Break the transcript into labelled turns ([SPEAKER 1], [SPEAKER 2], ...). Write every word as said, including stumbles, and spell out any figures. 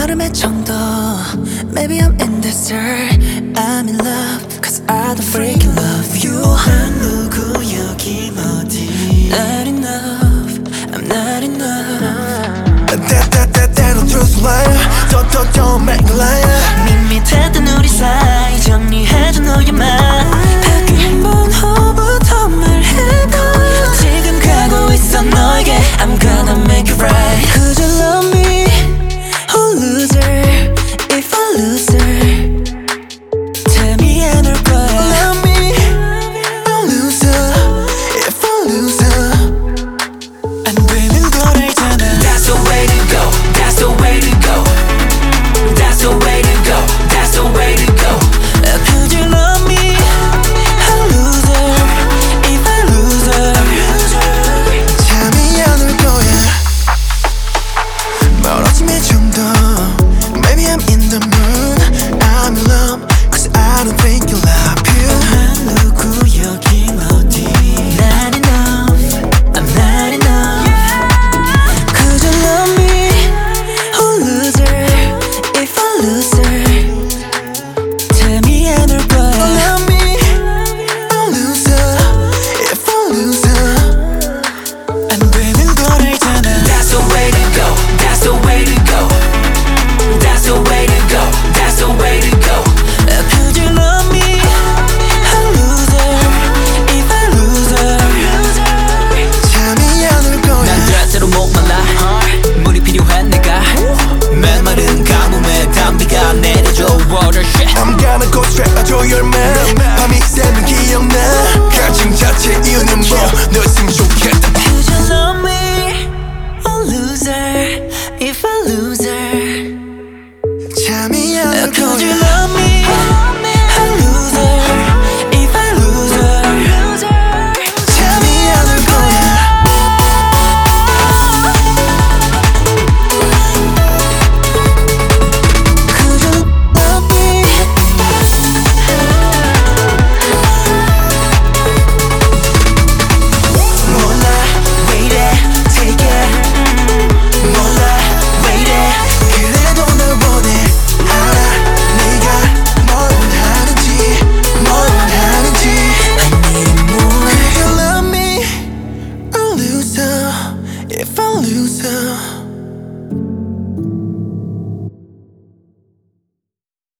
[SPEAKER 1] 걸음의 정도. Maybe I'm in desert. I'm in love cause I don't freaking love you.
[SPEAKER 2] 난 누구 여기 어디
[SPEAKER 1] Not enough, I'm not enough.
[SPEAKER 2] That that that that'll just lie. Don't don't don't make a lie.
[SPEAKER 1] 밋밋했던 우리 사이 정리해줘 너의 말.